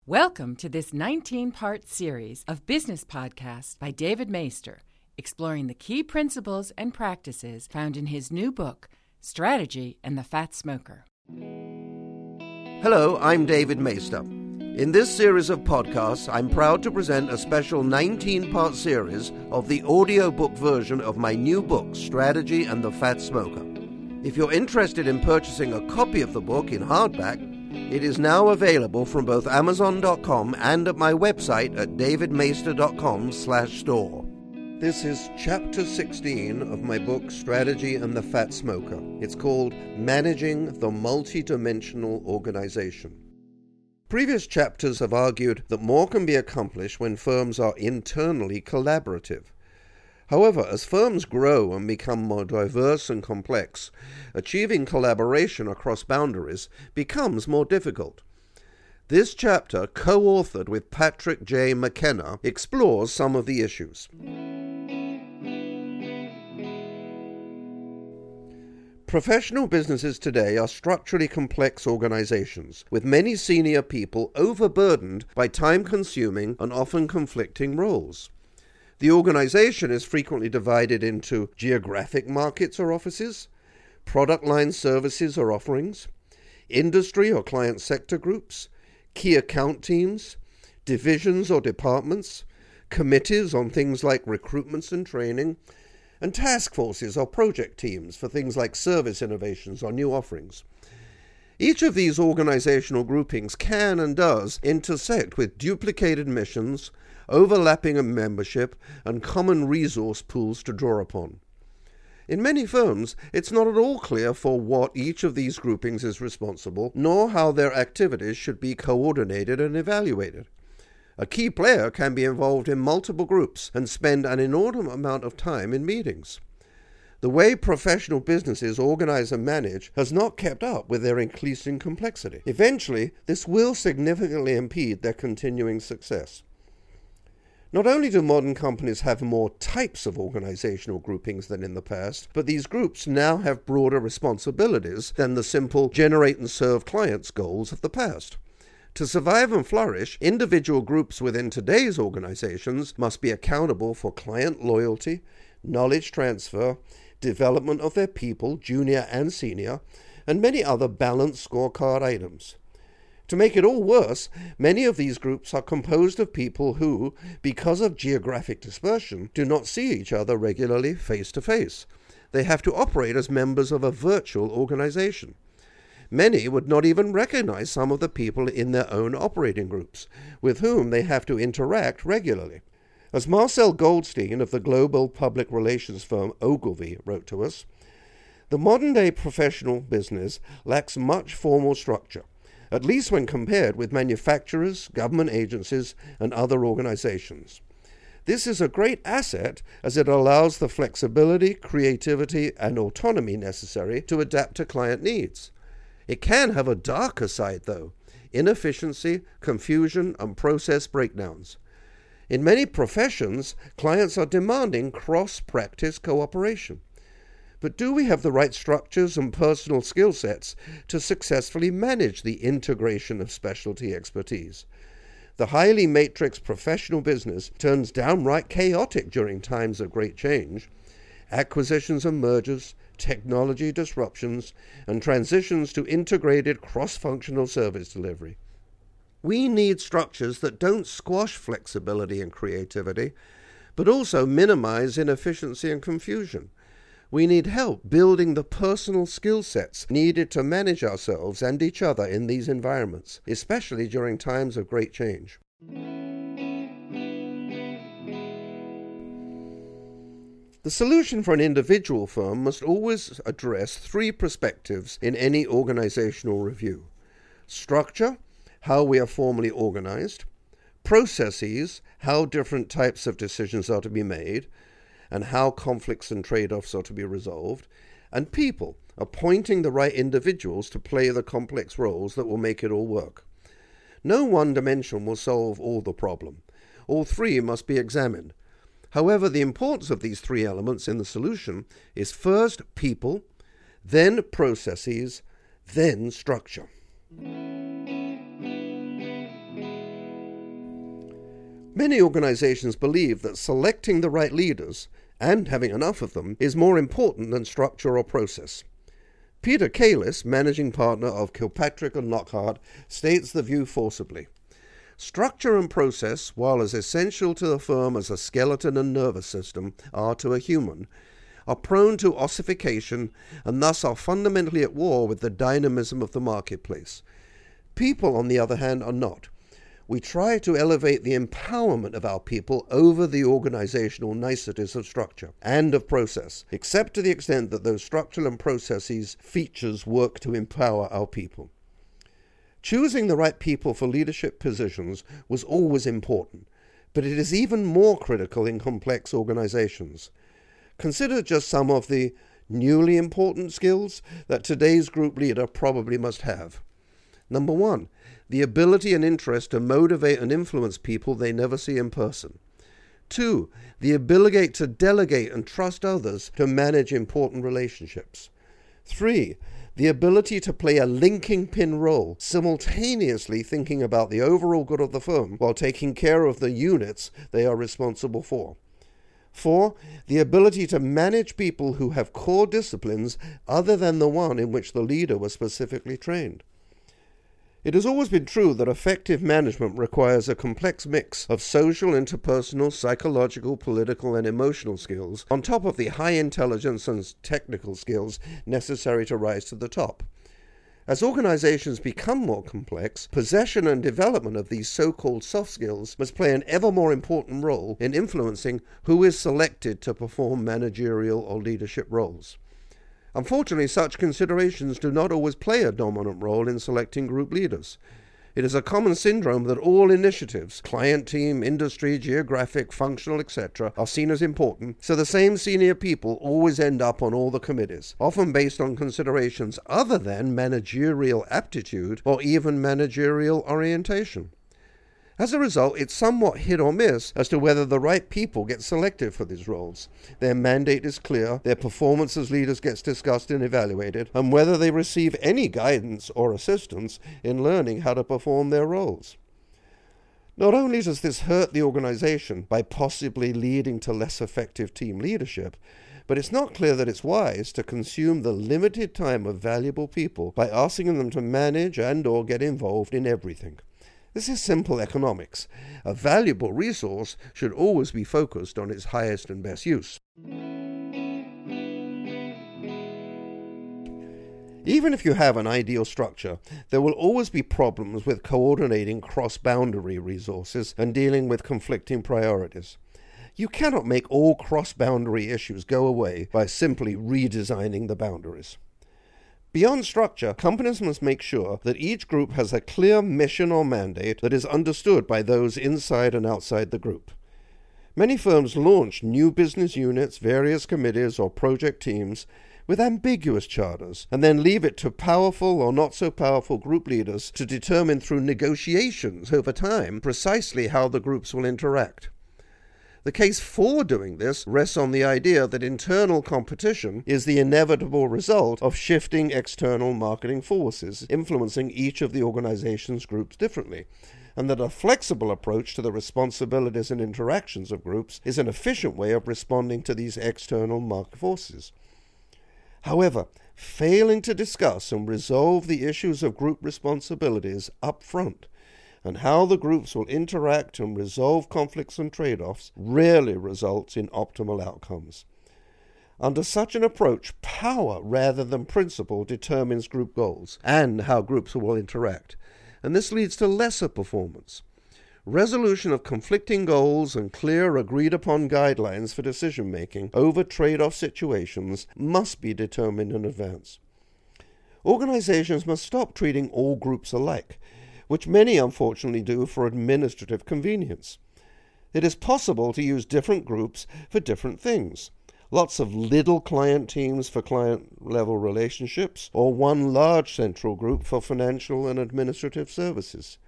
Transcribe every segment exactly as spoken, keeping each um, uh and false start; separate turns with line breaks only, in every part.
Welcome to this nineteen-part series of business podcasts by David Maister, exploring the key principles and practices found in his new book, Strategy and the Fat Smoker.
Hello, I'm David Maister. In this series of podcasts, I'm proud to present a special nineteen-part series of the audiobook version of my new book, Strategy and the Fat Smoker. If you're interested in purchasing a copy of the book in hardback, it is now available from both Amazon dot com and at my website at davidmaister dot com slash store. This is Chapter sixteen of my book, Strategy and the Fat Smoker. It's called Managing the Multidimensional Organization. Previous chapters have argued that more can be accomplished when firms are internally collaborative. However, as firms grow and become more diverse and complex, achieving collaboration across boundaries becomes more difficult. This chapter, co-authored with Patrick J. McKenna, explores some of the issues. Professional businesses today are structurally complex organizations, with many senior people overburdened by time-consuming and often conflicting roles. The organization is frequently divided into geographic markets or offices, product line services or offerings, industry or client sector groups, key account teams, divisions or departments, committees on things like recruitments and training, and task forces or project teams for things like service innovations or new offerings. Each of these organizational groupings can and does intersect with duplicated missions, overlapping in membership, and common resource pools to draw upon. In many firms, it's not at all clear for what each of these groupings is responsible, nor how their activities should be coordinated and evaluated. A key player can be involved in multiple groups and spend an inordinate amount of time in meetings. The way professional businesses organize and manage has not kept up with their increasing complexity. Eventually, this will significantly impede their continuing success. Not only do modern companies have more types of organizational groupings than in the past, but these groups now have broader responsibilities than the simple generate and serve clients goals of the past. To survive and flourish, individual groups within today's organizations must be accountable for client loyalty, knowledge transfer, development of their people, junior and senior, and many other balanced scorecard items. To make it all worse, many of these groups are composed of people who, because of geographic dispersion, do not see each other regularly face to face. They have to operate as members of a virtual organization. Many would not even recognize some of the people in their own operating groups, with whom they have to interact regularly. As Marcel Goldstein of the global public relations firm Ogilvy wrote to us, the modern-day professional business lacks much formal structure, at least when compared with manufacturers, government agencies, and other organizations. This is a great asset as it allows the flexibility, creativity, and autonomy necessary to adapt to client needs. It can have a darker side, though: inefficiency, confusion, and process breakdowns. In many professions, clients are demanding cross-practice cooperation. But do we have the right structures and personal skill sets to successfully manage the integration of specialty expertise? The highly matrixed professional business turns downright chaotic during times of great change. Acquisitions and mergers, technology disruptions, and transitions to integrated cross-functional service delivery. We need structures that don't squash flexibility and creativity, but also minimize inefficiency and confusion. We need help building the personal skill sets needed to manage ourselves and each other in these environments, especially during times of great change. The solution for an individual firm must always address three perspectives in any organizational review: structure, how we are formally organized; processes, how different types of decisions are to be made, and how conflicts and trade-offs are to be resolved; and people, appointing the right individuals to play the complex roles that will make it all work. No one dimension will solve all the problem. All three must be examined. However, the importance of these three elements in the solution is first people, then processes, then structure. Many organizations believe that selecting the right leaders, and having enough of them, is more important than structure or process. Peter Kalis, managing partner of Kilpatrick and Lockhart, states the view forcibly. Structure and process, while as essential to the firm as a skeleton and nervous system are to a human, are prone to ossification and thus are fundamentally at war with the dynamism of the marketplace. People, on the other hand, are not. We try to elevate the empowerment of our people over the organizational niceties of structure and of process, except to the extent that those structural and processes features work to empower our people. Choosing the right people for leadership positions was always important, but it is even more critical in complex organizations. Consider just some of the newly important skills that today's group leader probably must have. Number one, the ability and interest to motivate and influence people they never see in person. Two, the ability to delegate and trust others to manage important relationships. Three, the ability to play a linking pin role, simultaneously thinking about the overall good of the firm while taking care of the units they are responsible for. Four, the ability to manage people who have core disciplines other than the one in which the leader was specifically trained. It has always been true that effective management requires a complex mix of social, interpersonal, psychological, political, and emotional skills on top of the high intelligence and technical skills necessary to rise to the top. As organizations become more complex, possession and development of these so-called soft skills must play an ever more important role in influencing who is selected to perform managerial or leadership roles. Unfortunately, such considerations do not always play a dominant role in selecting group leaders. It is a common syndrome that all initiatives, client team, industry, geographic, functional, et cetera, are seen as important, so the same senior people always end up on all the committees, often based on considerations other than managerial aptitude or even managerial orientation. As a result, it's somewhat hit or miss as to whether the right people get selected for these roles. Their mandate is clear, their performance as leaders gets discussed and evaluated, and whether they receive any guidance or assistance in learning how to perform their roles. Not only does this hurt the organization by possibly leading to less effective team leadership, but it's not clear that it's wise to consume the limited time of valuable people by asking them to manage and or get involved in everything. This is simple economics. A valuable resource should always be focused on its highest and best use. Even if you have an ideal structure, there will always be problems with coordinating cross-boundary resources and dealing with conflicting priorities. You cannot make all cross-boundary issues go away by simply redesigning the boundaries. Beyond structure, companies must make sure that each group has a clear mission or mandate that is understood by those inside and outside the group. Many firms launch new business units, various committees, or project teams with ambiguous charters, and then leave it to powerful or not so powerful group leaders to determine through negotiations over time precisely how the groups will interact. The case for doing this rests on the idea that internal competition is the inevitable result of shifting external marketing forces, influencing each of the organization's groups differently, and that a flexible approach to the responsibilities and interactions of groups is an efficient way of responding to these external market forces. However, failing to discuss and resolve the issues of group responsibilities up front and how the groups will interact and resolve conflicts and trade-offs rarely results in optimal outcomes. Under such an approach, power rather than principle determines group goals and how groups will interact, and this leads to lesser performance. Resolution of conflicting goals and clear agreed-upon guidelines for decision-making over trade-off situations must be determined in advance. Organizations must stop treating all groups alike, which many unfortunately do for administrative convenience. It is possible to use different groups for different things. Lots of little client teams for client-level relationships, or one large central group for financial and administrative services.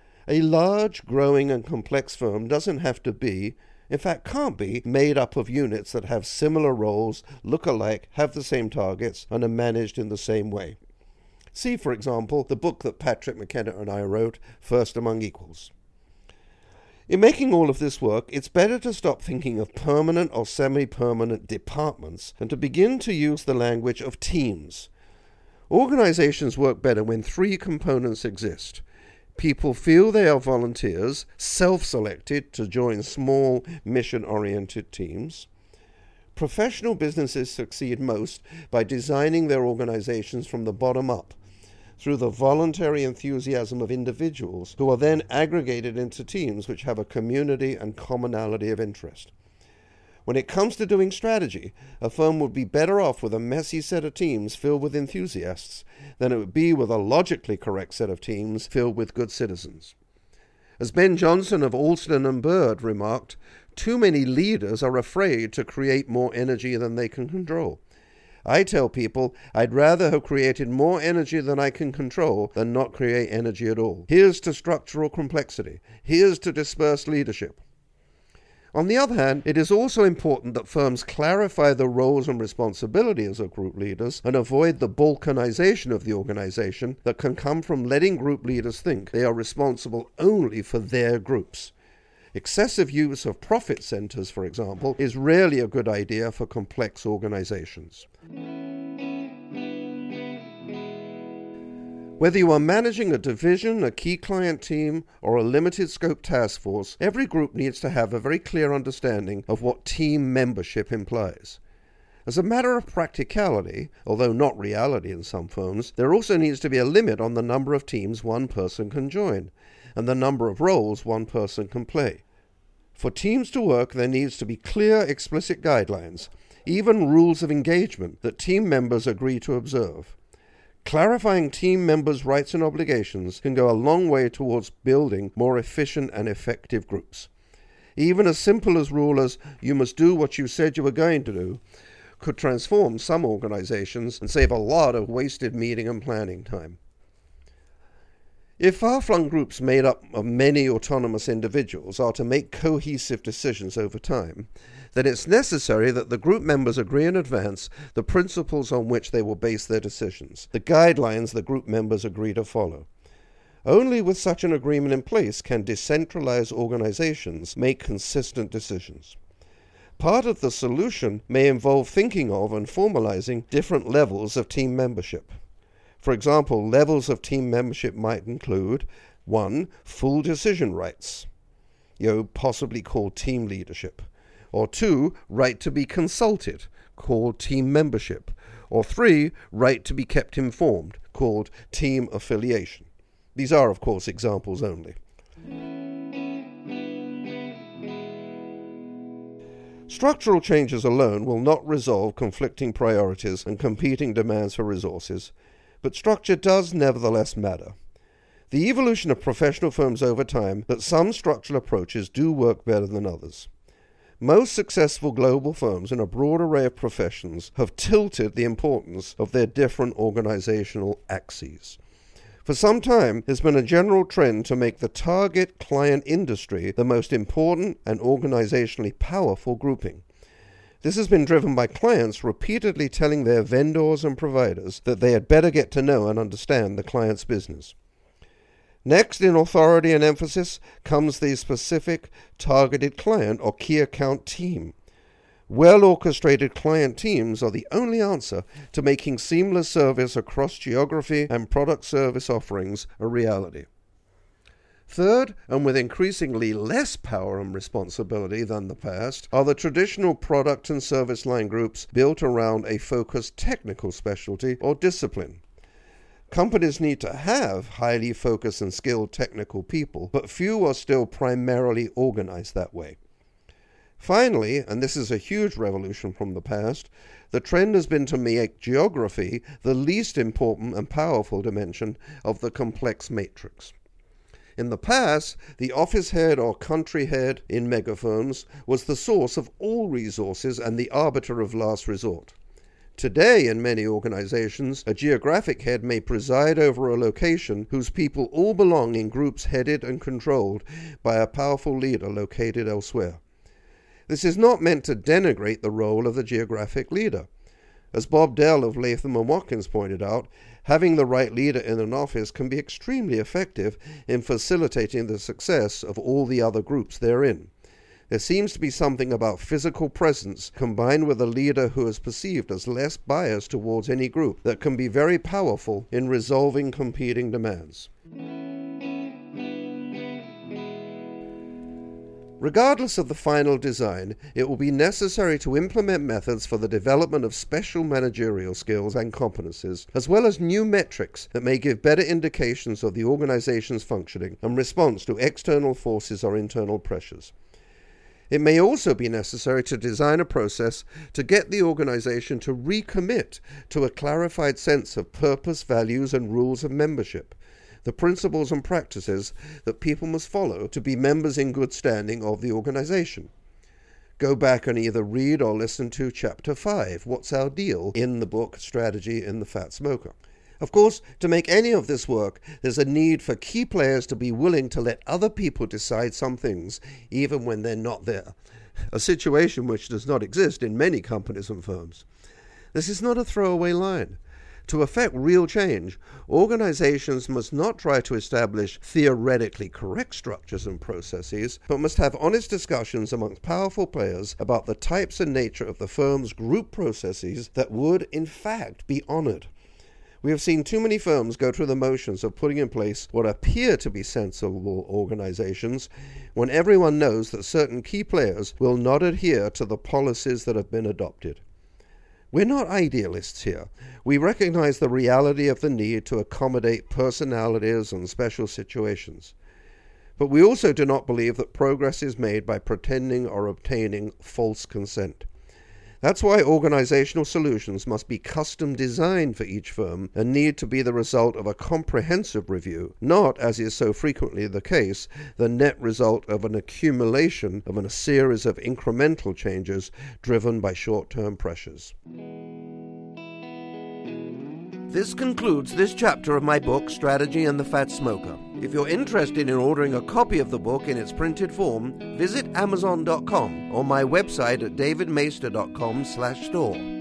A large, growing, and complex firm doesn't have to be, in fact can't be, made up of units that have similar roles, look alike, have the same targets, and are managed in the same way. See, for example, the book that Patrick McKenna and I wrote, First Among Equals. In making all of this work, it's better to stop thinking of permanent or semi-permanent departments and to begin to use the language of teams. Organizations work better when three components exist. People feel they are volunteers, self-selected to join small, mission-oriented teams. Professional businesses succeed most by designing their organizations from the bottom up, through the voluntary enthusiasm of individuals who are then aggregated into teams which have a community and commonality of interest. When it comes to doing strategy, a firm would be better off with a messy set of teams filled with enthusiasts than it would be with a logically correct set of teams filled with good citizens. As Ben Johnson of Alston and Bird remarked, too many leaders are afraid to create more energy than they can control. I tell people I'd rather have created more energy than I can control than not create energy at all. Here's to structural complexity. Here's to dispersed leadership. On the other hand, it is also important that firms clarify the roles and responsibilities of group leaders and avoid the balkanization of the organization that can come from letting group leaders think they are responsible only for their groups. Excessive use of profit centers, for example, is rarely a good idea for complex organizations. Whether you are managing a division, a key client team, or a limited scope task force, every group needs to have a very clear understanding of what team membership implies. As a matter of practicality, although not reality in some firms, there also needs to be a limit on the number of teams one person can join, and the number of roles one person can play. For teams to work, there needs to be clear, explicit guidelines, even rules of engagement that team members agree to observe. Clarifying team members' rights and obligations can go a long way towards building more efficient and effective groups. Even as simple as rule as "you must do what you said you were going to do" could transform some organizations and save a lot of wasted meeting and planning time. If far-flung groups made up of many autonomous individuals are to make cohesive decisions over time, then it's necessary that the group members agree in advance the principles on which they will base their decisions, the guidelines the group members agree to follow. Only with such an agreement in place can decentralized organizations make consistent decisions. Part of the solution may involve thinking of and formalizing different levels of team membership. For example, levels of team membership might include one. Full decision rights, you know, possibly called team leadership. Or two. Right to be consulted, called team membership. Or three. Right to be kept informed, called team affiliation. These are, of course, examples only. Structural changes alone will not resolve conflicting priorities and competing demands for resources, but structure does nevertheless matter. The evolution of professional firms over time that some structural approaches do work better than others. Most successful global firms in a broad array of professions have tilted the importance of their different organizational axes. For some time, there's been a general trend to make the target client industry the most important and organizationally powerful grouping. This has been driven by clients repeatedly telling their vendors and providers that they had better get to know and understand the client's business. Next in authority and emphasis comes the specific targeted client or key account team. Well-orchestrated client teams are the only answer to making seamless service across geography and product service offerings a reality. Third, and with increasingly less power and responsibility than the past, are the traditional product and service line groups built around a focused technical specialty or discipline. Companies need to have highly focused and skilled technical people, but few are still primarily organized that way. Finally, and this is a huge revolution from the past, the trend has been to make geography the least important and powerful dimension of the complex matrix. In the past, the office head or country head in megafirms was the source of all resources and the arbiter of last resort. Today, in many organizations, a geographic head may preside over a location whose people all belong in groups headed and controlled by a powerful leader located elsewhere. This is not meant to denigrate the role of the geographic leader. As Bob Dell of Latham and Watkins pointed out, Having the right leader in an office can be extremely effective in facilitating the success of all the other groups therein. There seems to be something about physical presence combined with a leader who is perceived as less biased towards any group that can be very powerful in resolving competing demands. Regardless of the final design, it will be necessary to implement methods for the development of special managerial skills and competencies, as well as new metrics that may give better indications of the organization's functioning and response to external forces or internal pressures. It may also be necessary to design a process to get the organization to recommit to a clarified sense of purpose, values, and rules of membership, the principles and practices that people must follow to be members in good standing of the organization. Go back and either read or listen to Chapter five, What's Our Deal, in the book Strategy in the Fat Smoker. Of course, to make any of this work, there's a need for key players to be willing to let other people decide some things, even when they're not there, a situation which does not exist in many companies and firms. This is not a throwaway line. To effect real change, organizations must not try to establish theoretically correct structures and processes, but must have honest discussions amongst powerful players about the types and nature of the firm's group processes that would, in fact, be honored. We have seen too many firms go through the motions of putting in place what appear to be sensible organizations when everyone knows that certain key players will not adhere to the policies that have been adopted. We're not idealists here. We recognize the reality of the need to accommodate personalities and special situations. But we also do not believe that progress is made by pretending or obtaining false consent. That's why organizational solutions must be custom designed for each firm and need to be the result of a comprehensive review, not, as is so frequently the case, the net result of an accumulation of a series of incremental changes driven by short-term pressures. This concludes this chapter of my book, Strategy and the Fat Smoker. If you're interested in ordering a copy of the book in its printed form, visit amazon dot com or my website at david maister dot com slash store.